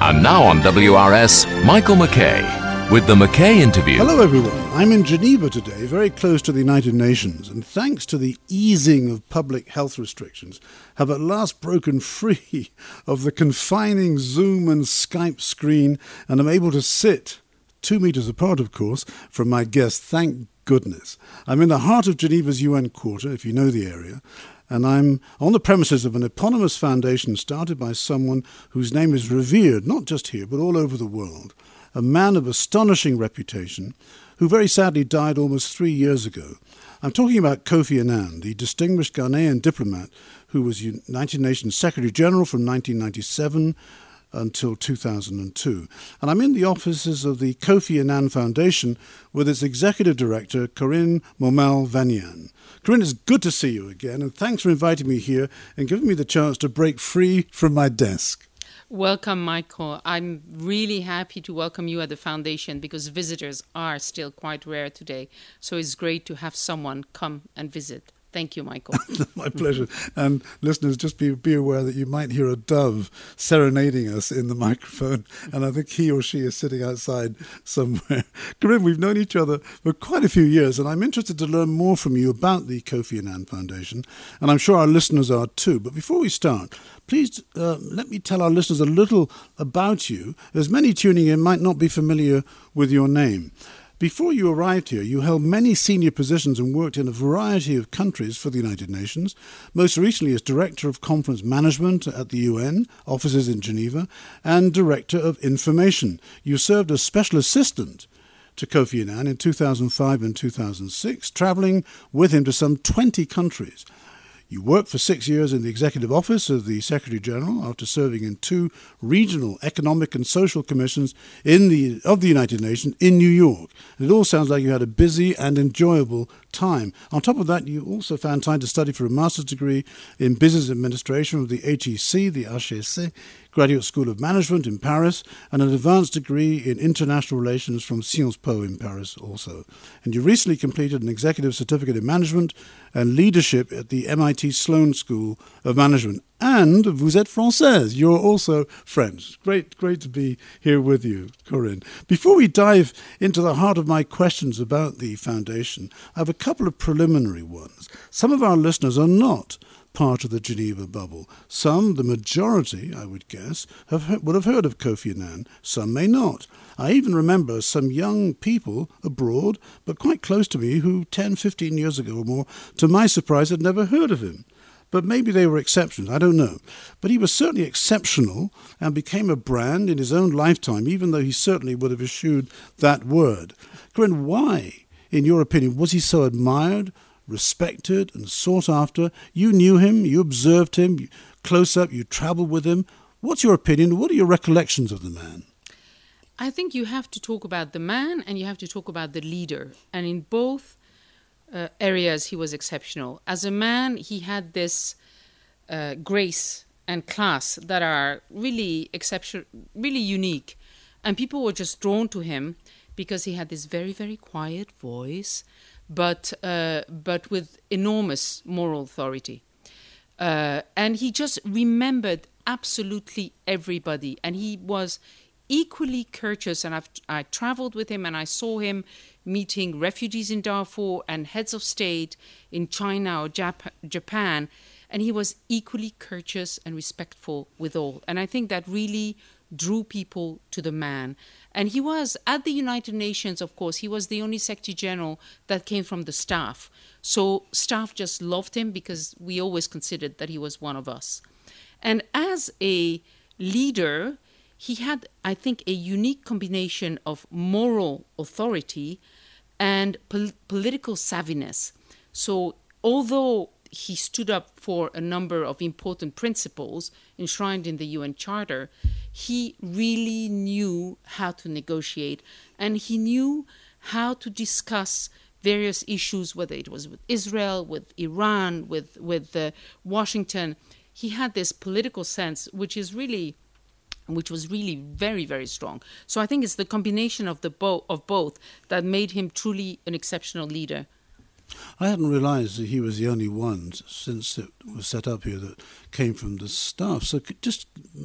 And now on WRS, Michael McKay with the McKay Interview. Hello everyone, I'm in Geneva today, very close to the United Nations, and thanks to the easing of public health restrictions, have at last broken free of the confining Zoom and Skype screen, and am able to sit 2 meters apart, of course, from my guest. Thank goodness. I'm in the heart of Geneva's UN Quarter, if you know the area, and I'm on the premises of an eponymous foundation started by someone whose name is revered, not just here, but all over the world. A man of astonishing reputation, who very sadly died almost 3 years ago. I'm talking about Kofi Annan, the distinguished Ghanaian diplomat who was United Nations Secretary General from 1997 until 2002. And I'm in the offices of the Kofi Annan Foundation with its executive director, Corinne Momel-Vanyan. Corinne, it's good to see you again, and thanks for inviting me here and giving me the chance to break free from my desk. Welcome, Michael. I'm really happy to welcome you at the foundation because visitors are still quite rare today. So it's great to have someone come and visit. Thank you, Michael. My pleasure. And listeners, just be aware that you might hear a dove serenading us in the microphone, and I think he or she is sitting outside somewhere. Corinne, we've known each other for quite a few years, and I'm interested to learn more from you about the Kofi Annan Foundation, and I'm sure our listeners are too. But before we start, please let me tell our listeners a little about you, as many tuning in might not be familiar with your name. Before you arrived here, you held many senior positions and worked in a variety of countries for the United Nations, most recently as Director of Conference Management at the UN, offices in Geneva, and Director of Information. You served as Special Assistant to Kofi Annan in 2005 and 2006, travelling with him to some 20 countries. You worked for 6 years in the Executive Office of the Secretary General after serving in 2 regional economic and social commissions of the United Nations in New York. And it all sounds like you had a busy and enjoyable time. On top of that, you also found time to study for a master's degree in business administration from the HEC, the HEC, Graduate School of Management in Paris, and an advanced degree in international relations from Sciences Po in Paris also. And you recently completed an executive certificate in management and leadership at the MIT Sloan School of Management. And vous êtes française. You're also French. Great to be here with you, Corinne. Before we dive into the heart of my questions about the foundation, I have a couple of preliminary ones. Some of our listeners are not part of the Geneva bubble. Some, the majority, I would guess, would have heard of Kofi Annan. Some may not. I even remember some young people abroad, but quite close to me, who 10, 15 years ago or more, to my surprise, had never heard of him. But maybe they were exceptions, I don't know. But he was certainly exceptional and became a brand in his own lifetime, even though he certainly would have eschewed that word. Corinne, why, in your opinion, was he so admired, respected and sought after? You knew him, you observed him, close up, you travelled with him. What's your opinion? What are your recollections of the man? I think you have to talk about the man and you have to talk about the leader. And in both areas, he was exceptional. As a man, he had this grace and class that are really exceptional, really unique. And people were just drawn to him because he had this very, very quiet voice, but with enormous moral authority. And he just remembered absolutely everybody. And he was equally courteous. And I traveled with him and I saw him meeting refugees in Darfur and heads of state in China or Japan. And he was equally courteous and respectful with all. And I think that really drew people to the man. And he was, at the United Nations, of course, he was the only Secretary General that came from the staff. So staff just loved him because we always considered that he was one of us. And as a leader, he had, I think, a unique combination of moral authority and political savviness. So although he stood up for a number of important principles enshrined in the UN Charter, he really knew how to negotiate, and he knew how to discuss various issues, whether it was with Israel, with Iran, with Washington. He had this political sense, which was really very, very strong. So I think it's the combination of both that made him truly an exceptional leader. I hadn't realised that he was the only one since it was set up here that came from the staff. So just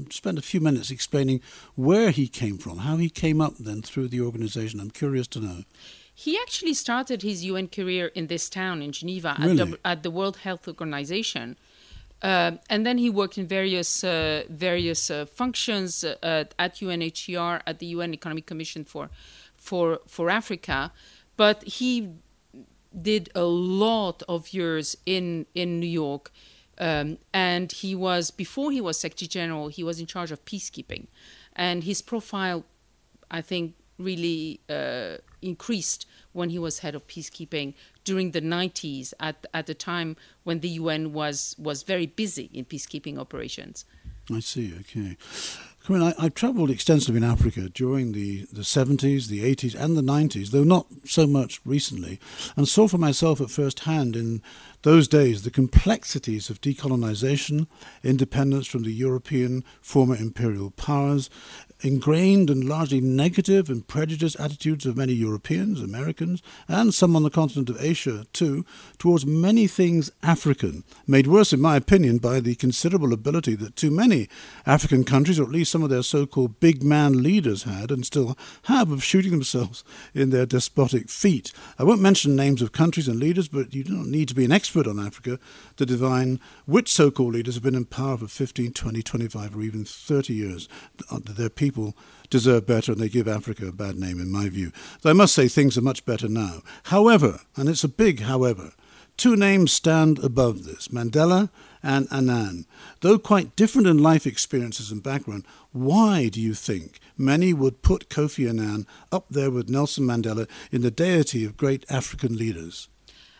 spend a few minutes explaining where he came from, how he came up then through the organization? I'm curious to know. He actually started his UN career in this town in Geneva at the World Health Organization. And then he worked in various functions at UNHCR, at the UN Economic Commission for Africa. But he did a lot of years in New York. And before he was Secretary General, he was in charge of peacekeeping. And his profile, I think, really increased when he was head of peacekeeping during the 90s, at the time when the UN was very busy in peacekeeping operations. I see, okay. I travelled extensively in Africa during the 70s, the 80s and the 90s, though not so much recently, and saw for myself at first hand in those days the complexities of decolonization, independence from the European former imperial powers, ingrained and largely negative and prejudiced attitudes of many Europeans, Americans, and some on the continent of Asia too, towards many things African, made worse, in my opinion, by the considerable ability that too many African countries, or at least some of their so-called big man leaders had and still have, of shooting themselves in their despotic feet. I won't mention names of countries and leaders, but you don't need to be an expert on Africa to divine which so-called leaders have been in power for 15, 20, 25 or even 30 years. Their people deserve better, and they give Africa a bad name, in my view. Though I must say things are much better now. However, and it's a big however, two names stand above this, Mandela and Annan. Though quite different in life experiences and background, why do you think many would put Kofi Annan up there with Nelson Mandela in the deity of great African leaders?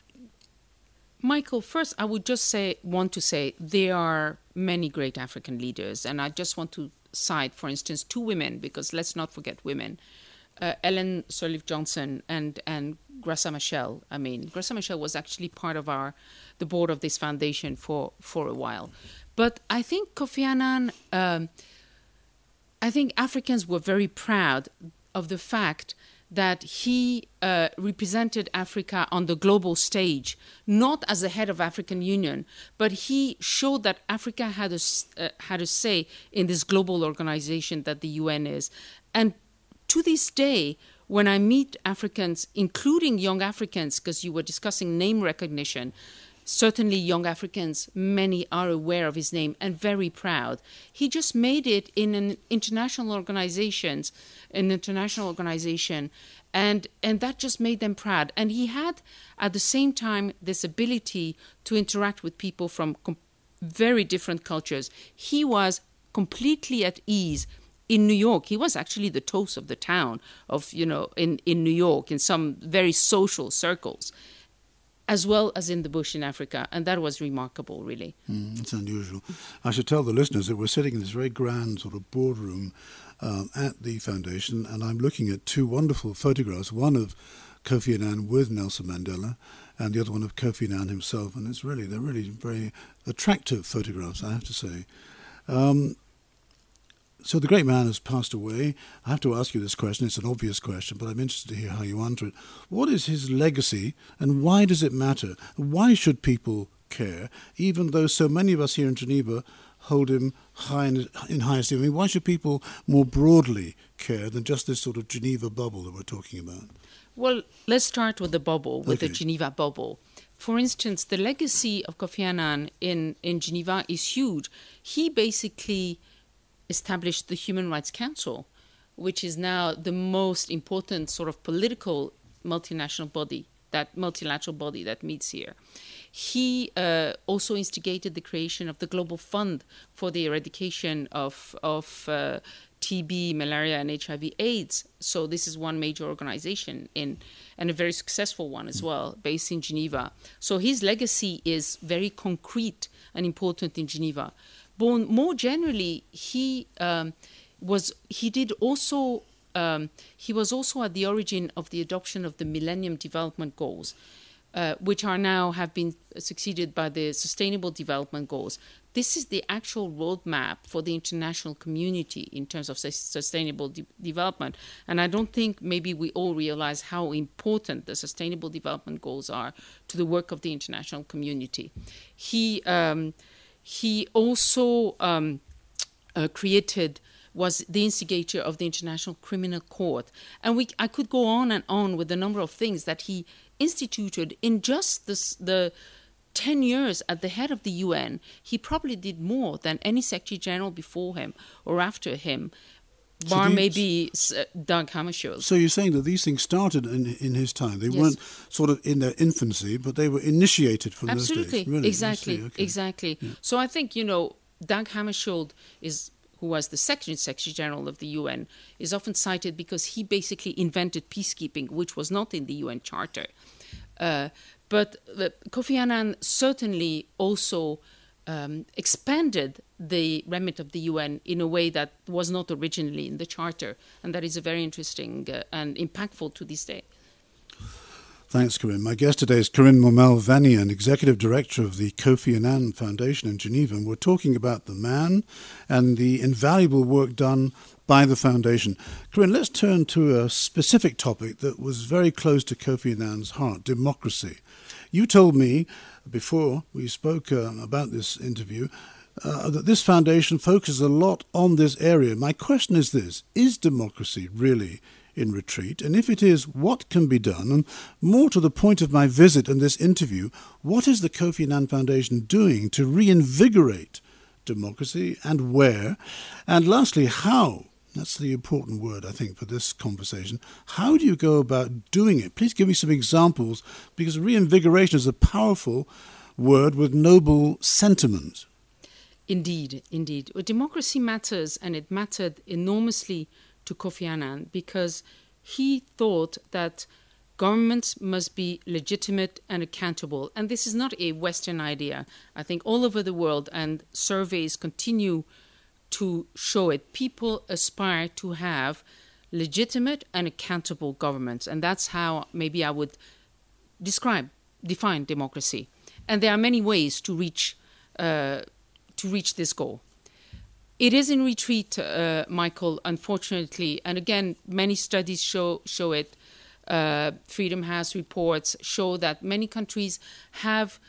Michael, first I would just want to say there are many great African leaders, and I just want to cite, for instance, two women, because let's not forget women, Ellen Sirleaf Johnson and Graça Machel. I mean, Graça Machel was actually part of the board of this foundation for a while. But I think Kofi Annan, I think Africans were very proud of the fact that he represented Africa on the global stage, not as the head of African Union, but he showed that Africa had a say in this global organization that the UN is. And to this day, when I meet Africans, including young Africans, because you were discussing name recognition, certainly young Africans, many are aware of his name and very proud. He just made it in an international organization, and that just made them proud. And he had, at the same time, this ability to interact with people from very different cultures. He was completely at ease in New York. He was actually the toast of the town in New York, in some very social circles, as well as in the bush in Africa. And that was remarkable, really. It's unusual. I should tell the listeners that we're sitting in this very grand sort of boardroom at the foundation, and I'm looking at two wonderful photographs, one of Kofi Annan with Nelson Mandela, and the other one of Kofi Annan himself. And they're really very attractive photographs, I have to say. So the great man has passed away. I have to ask you this question. It's an obvious question, but I'm interested to hear how you answer it. What is his legacy, and why does it matter? Why should people care, even though so many of us here in Geneva hold him in high esteem? I mean, why should people more broadly care than just this sort of Geneva bubble that we're talking about? Well, let's start with the bubble, with the Geneva bubble. For instance, the legacy of Kofi Annan in Geneva is huge. He basically established the Human Rights Council, which is now the most important sort of political multinational body, that multilateral body that meets here. He also instigated the creation of the Global Fund for the eradication of TB, malaria, and HIV/AIDS. So this is one major organization and a very successful one as well, based in Geneva. So his legacy is very concrete and important in Geneva. But more generally, he was also at the origin of the adoption of the Millennium Development Goals, which have been succeeded by the Sustainable Development Goals. This is the actual roadmap for the international community in terms of sustainable development. And I don't think maybe we all realize how important the Sustainable Development Goals are to the work of the international community. He also was the instigator of the International Criminal Court. And I could go on and on with a number of things that he instituted in just the 10 years at the head of the UN. He probably did more than any Secretary General before him or after him, bar maybe Dag Hammarskjöld. So you're saying that these things started in his time. They weren't sort of in their infancy, but they were initiated from those days. Absolutely, Really? exactly, exactly. Yeah. So I think, Dag Hammarskjöld who was the second Secretary General of the UN, is often cited because he basically invented peacekeeping, which was not in the UN Charter. But Kofi Annan certainly also expanded the remit of the UN in a way that was not originally in the Charter, and that is a very interesting and impactful to this day. Thanks, Corinne. My guest today is Corinne Maumelle-Vannian, Executive Director of the Kofi Annan Foundation in Geneva. And we're talking about the man and the invaluable work done by the foundation. Corinne, let's turn to a specific topic that was very close to Kofi Annan's heart, democracy. You told me before we spoke about this interview that this foundation focuses a lot on this area. My question is this: is democracy really in retreat? And if it is, what can be done? And more to the point of my visit and this interview, what is the Kofi Annan Foundation doing to reinvigorate democracy, and where? And lastly, how? That's the important word, I think, for this conversation. How do you go about doing it? Please give me some examples, because reinvigoration is a powerful word with noble sentiment. Indeed, indeed. Well, democracy matters, and it mattered enormously to Kofi Annan because he thought that governments must be legitimate and accountable. And this is not a Western idea. I think all over the world, and surveys continue to show it, people aspire to have legitimate and accountable governments. And that's how maybe I would define democracy. And there are many ways to reach this goal. It is in retreat, Michael, unfortunately. And again, many studies show it. Freedom House reports show that many countries have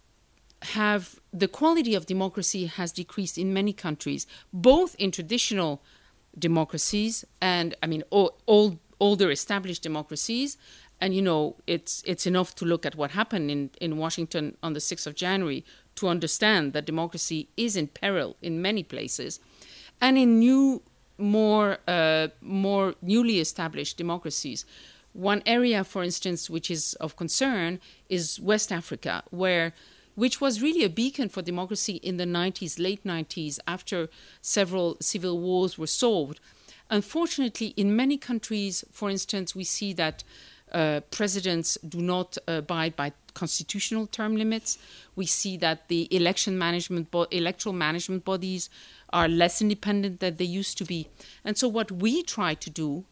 the quality of democracy has decreased in many countries, both in traditional democracies and, older established democracies. And, it's enough to look at what happened in Washington on the 6th of January to understand that democracy is in peril in many places. And in more newly established democracies. One area, for instance, which is of concern is West Africa, which was really a beacon for democracy in the late 90s, after several civil wars were solved. Unfortunately, in many countries, for instance, we see that presidents do not abide by constitutional term limits. We see that the electoral management bodies are less independent than they used to be. And so what we try to do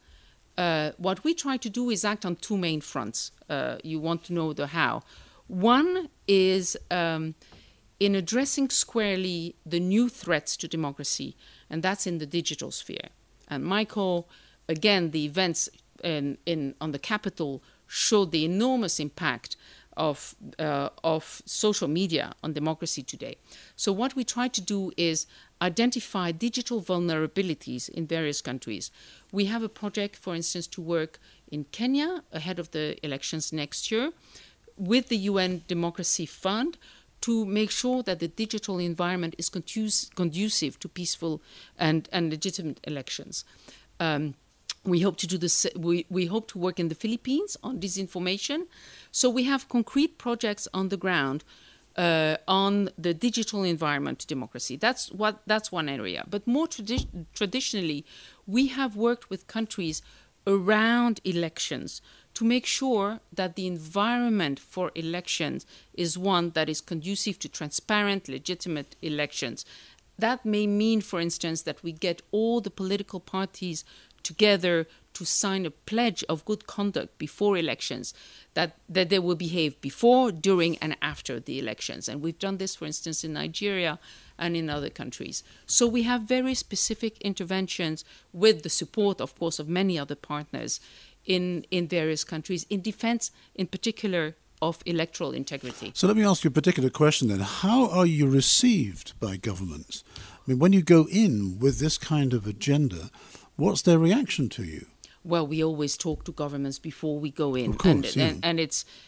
is act on two main fronts. You want to know the how. One is in addressing squarely the new threats to democracy, and that's in the digital sphere. And Michael, again, the events on the Capitol showed the enormous impact of social media on democracy today. So what we try to do is identify digital vulnerabilities in various countries. We have a project, for instance, to work in Kenya ahead of the elections next year with the UN Democracy Fund to make sure that the digital environment is conducive to peaceful and legitimate elections. We hope to do this. We hope to work in the Philippines on disinformation. So we have concrete projects on the ground on the digital environment to democracy. That's one area. But more traditionally, we have worked with countries around elections to make sure that the environment for elections is one that is conducive to transparent, legitimate elections. That may mean, for instance, that we get all the political parties together to sign a pledge of good conduct before elections, that they will behave before, during, and after the elections. And we've done this, for instance, in Nigeria and in other countries. So we have very specific interventions with the support, of course, of many other partners in various countries in defense, in particular, of electoral integrity. So let me ask you a particular question then. How are you received by governments? mean, when you go in with this kind of agenda, what's their reaction to you? Well, we always talk to governments before we go in, of course, and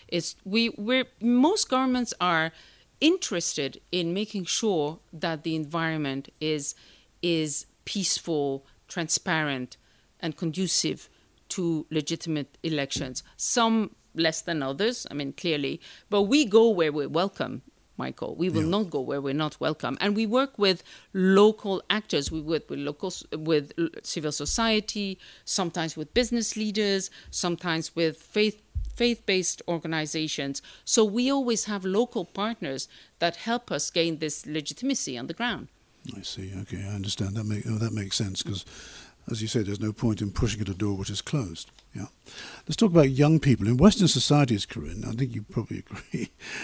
most governments are interested in making sure that the environment is peaceful, transparent, and conducive to legitimate elections. Some less than others, I mean, clearly, but we go where we're welcome. Michael, we will not go where we're not welcome, and we work with local actors. We work with civil society, sometimes with business leaders, sometimes with faith-based organizations. So we always have local partners that help us gain this legitimacy on the ground. I see. Okay, I understand. That makes sense because, as you say, there's no point in pushing at a door which is closed. Yeah. Let's talk about young people. In Western societies, Corinne, I think you probably agree,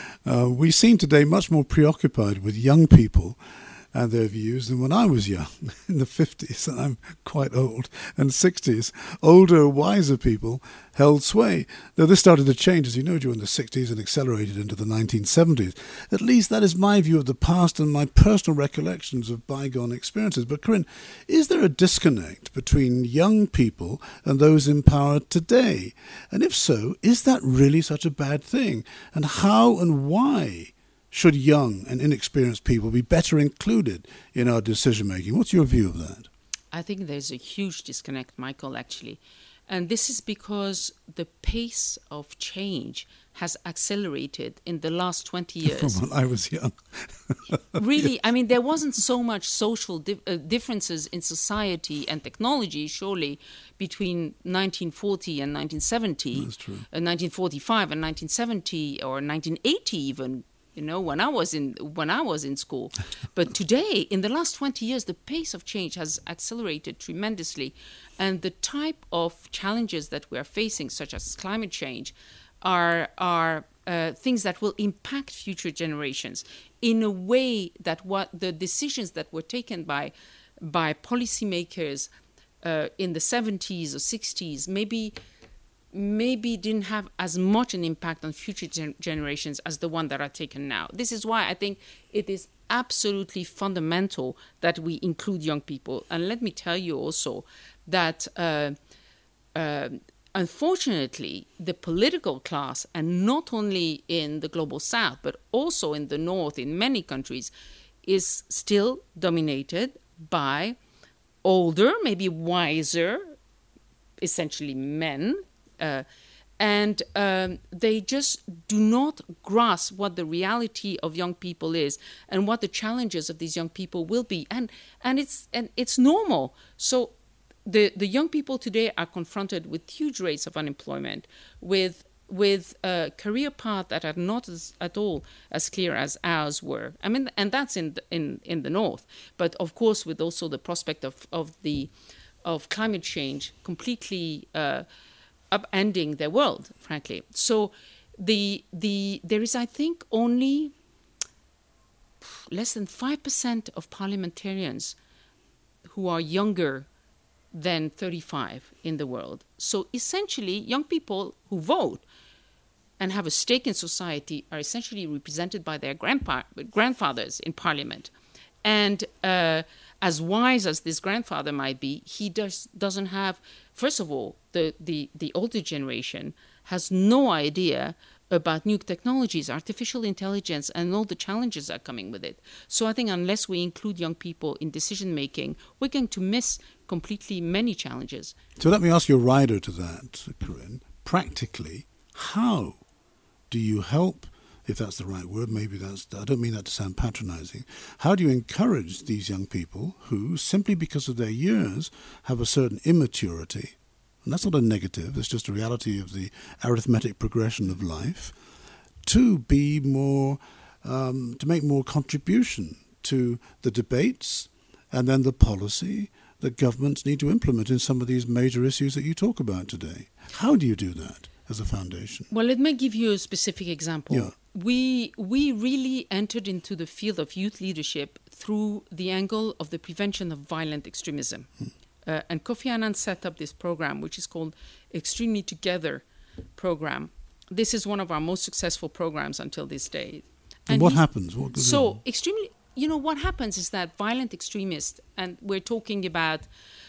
we seem today much more preoccupied with young people and their views than when I was young, in the 50s, and I'm quite old, and 60s. Older, wiser people held sway. Though this started to change, as you know, during the 60s and accelerated into the 1970s. At least that is my view of the past and my personal recollections of bygone experiences. But Corinne, is there a disconnect between young people and those in power today? And if so, is that really such a bad thing? And how and why should young and inexperienced people be better included in our decision-making? What's your view of that? I think there's a huge disconnect, Michael, actually. And this is because the pace of change has accelerated in the last 20 years. From when I was young. Really, I mean, there wasn't so much social differences in society and technology, surely, between 1940 and 1970. That's true. 1945 and 1970, or 1980 even. You know, when I was in school. But today, in the last 20 years, the pace of change has accelerated tremendously. And the type of challenges that we are facing, such as climate change, are things that will impact future generations in a way that what the decisions that were taken by policymakers in the 70s or 60s maybe didn't have as much an impact on future generations as the one that are taken now. This is why I think it is absolutely fundamental that we include young people. And let me tell you also that unfortunately, the political class, and not only in the global south, but also in the north, in many countries, is still dominated by older, maybe wiser, essentially men, and they just do not grasp what the reality of young people is and what the challenges of these young people will be, and it's normal. So the young people today are confronted with huge rates of unemployment, with career paths that are not at all as clear as ours were. I mean, and that's in the north, but of course with also the prospect of climate change completely upending their world, frankly. So there is, I think, only less than 5% of parliamentarians who are younger than 35 in the world. So essentially, young people who vote and have a stake in society are essentially represented by their grandfathers in parliament. And as wise as this grandfather might be, he doesn't have, first of all, the older generation has no idea about new technologies, artificial intelligence, and all the challenges that are coming with it. So I think unless we include young people in decision-making, we're going to miss completely many challenges. So let me ask you a rider to that, Corinne. Practically, how do you help, if that's the right word, maybe I don't mean that to sound patronizing, how do you encourage these young people who, simply because of their years, have a certain immaturity, and that's not a negative, it's just a reality of the arithmetic progression of life, to be more, to make more contribution to the debates and then the policy that governments need to implement in some of these major issues that you talk about today? How do you do that as a foundation? Well, let me give you a specific example. Yeah. We really entered into the field of youth leadership through the angle of the prevention of violent extremism. And Kofi Annan set up this program, which is called Extremely Together program. This is one of our most successful programs until this day. And what happens? what happens is that violent extremists, and we're talking about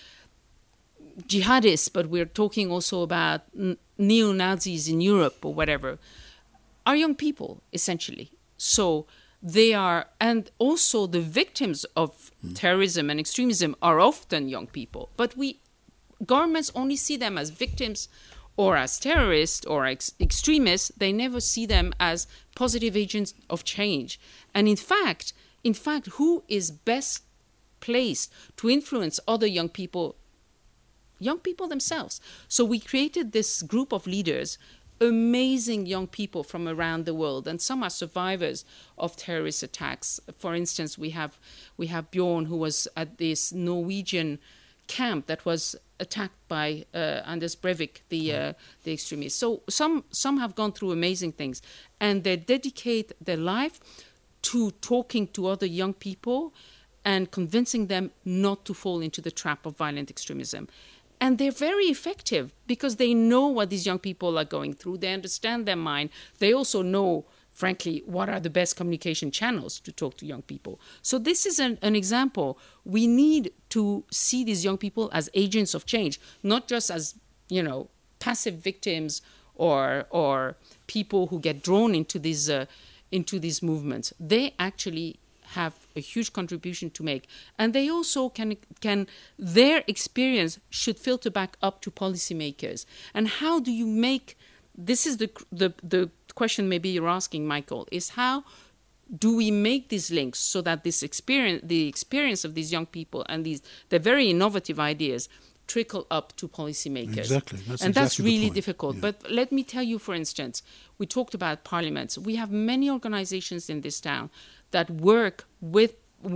jihadists, but we're talking also about neo-Nazis in Europe or whatever, are young people, essentially. So they are, and also the victims of terrorism and extremism are often young people. But governments only see them as victims or as terrorists or extremists. They never see them as positive agents of change. And in fact, who is best placed to influence other young people? Young people themselves. So we created this group of leaders, amazing young people from around the world, and some are survivors of terrorist attacks. For instance, we have Bjorn, who was at this Norwegian camp that was attacked by Anders Breivik, the extremist. So some have gone through amazing things, and they dedicate their life to talking to other young people and convincing them not to fall into the trap of violent extremism. And they're very effective because they know what these young people are going through. They understand their mind. They also know, frankly, what are the best communication channels to talk to young people. So this is an example. We need to see these young people as agents of change, not just as, passive victims or people who get drawn into these movements. They actually have a huge contribution to make, and they also can their experience should filter back up to policymakers. And how do you make this? Is the question maybe you're asking, Michael, is how do we make these links so that the experience of these young people and the very innovative ideas trickle up to policymakers? Exactly. That's really difficult. Yeah. But let me tell you, for instance, we talked about parliaments. We have many organizations in this town that work with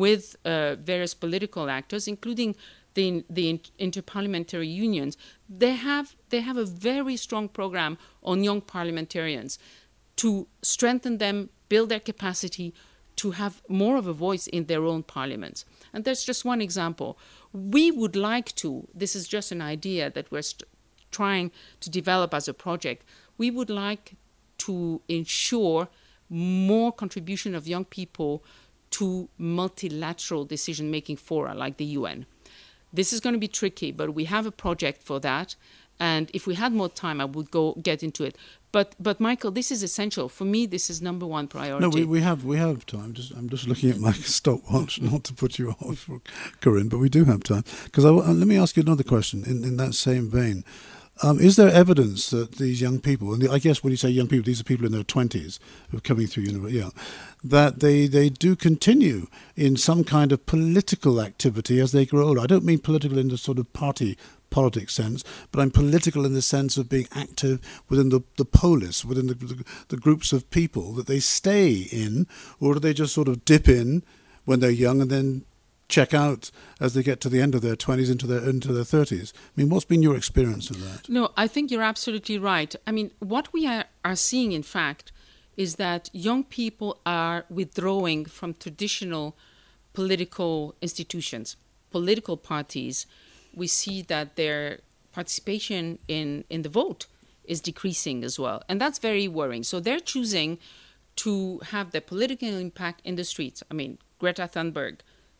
various political actors, including the interparliamentary unions. They have a very strong program on young parliamentarians to strengthen them, build their capacity to have more of a voice in their own parliaments. And that's just one example. We would like to, this is just an idea that we're trying to develop as a project, we would like to ensure more contribution of young people to multilateral decision-making fora like the UN. This is going to be tricky, but we have a project for that. And if we had more time, I would get into it. But Michael, this is essential. For me, this is number one priority. No, we have time. I'm just looking at my stopwatch, not to put you off, Corinne, but we do have time. Because let me ask you another question in that same vein. Is there evidence that these young people, and I guess when you say young people, these are people in their 20s who are coming through university, that they do continue in some kind of political activity as they grow older? I don't mean political in the sort of politics sense, but I'm political in the sense of being active within the polis, within the groups of people that they stay in, or do they just sort of dip in when they're young and then check out as they get to the end of their 20s into their 30s? I mean, what's been your experience of that? No, I think you're absolutely right. I mean, what we are seeing, in fact, is that young people are withdrawing from traditional political institutions, political parties. We see that their participation in the vote is decreasing as well. And that's very worrying. So they're choosing to have their political impact in the streets. I mean, Greta Thunberg,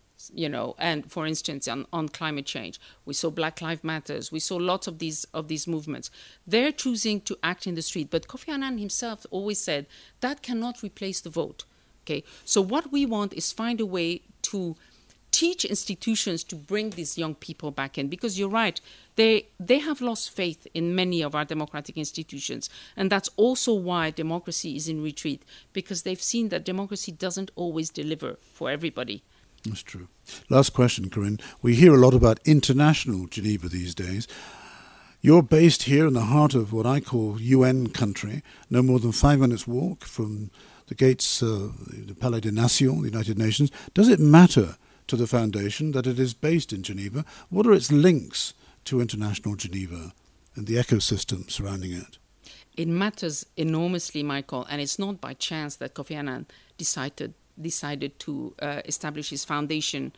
and for instance, on climate change, we saw Black Lives Matters, we saw lots of these movements. They're choosing to act in the street, but Kofi Annan himself always said that cannot replace the vote. Okay, so what we want is find a way to teach institutions to bring these young people back in, because you're right, they have lost faith in many of our democratic institutions, and that's also why democracy is in retreat, because they've seen that democracy doesn't always deliver for everybody. That's true. Last question, Corinne. We hear a lot about international Geneva these days. You're based here in the heart of what I call UN country, no more than 5 minutes walk from the gates of the Palais des Nations, the United Nations. Does it matter to the foundation that it is based in Geneva? What are its links to international Geneva and the ecosystem surrounding it? It matters enormously, Michael, and it's not by chance that Kofi Annan decided to establish his foundation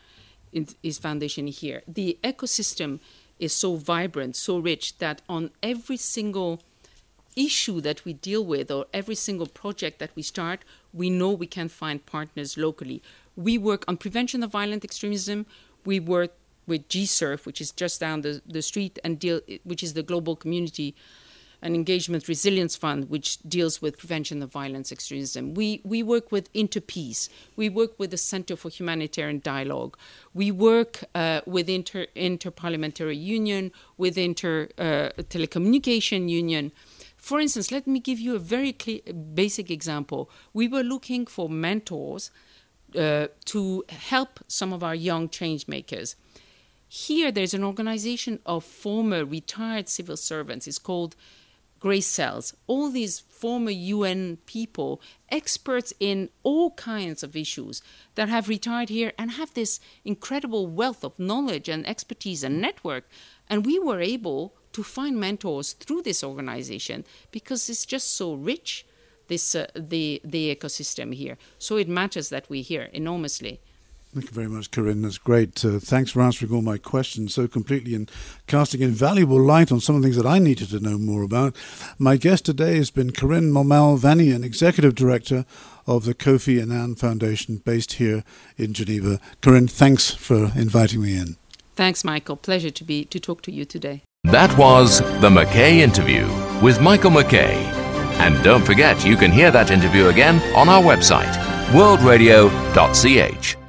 here. The ecosystem is so vibrant, so rich, that on every single issue that we deal with or every single project that we start, we know we can find partners locally. We work on prevention of violent extremism. We work with GSURF, which is just down the street, which is the Global Community and Engagement Resilience Fund, which deals with prevention of violence extremism. We work with Interpeace. We work with the Center for Humanitarian Dialogue. We work with Inter-Parliamentary Union, with Telecommunication Union. For instance, let me give you a very basic example. We were looking for mentors to help some of our young change makers. Here, there's an organization of former retired civil servants. It's called Grace Cells. All these former UN people, experts in all kinds of issues that have retired here and have this incredible wealth of knowledge and expertise and network. And we were able to find mentors through this organization because it's just so rich, the ecosystem here. So it matters that we're here enormously. Thank you very much, Corinne. That's great. Thanks for answering all my questions so completely and casting invaluable light on some of the things that I needed to know more about. My guest today has been Corinne Momel-Vanian, Executive Director of the Kofi Annan Foundation based here in Geneva. Corinne, thanks for inviting me in. Thanks, Michael. Pleasure to talk to you today. That was the McKay Interview with Michael McKay. And don't forget, you can hear that interview again on our website, worldradio.ch.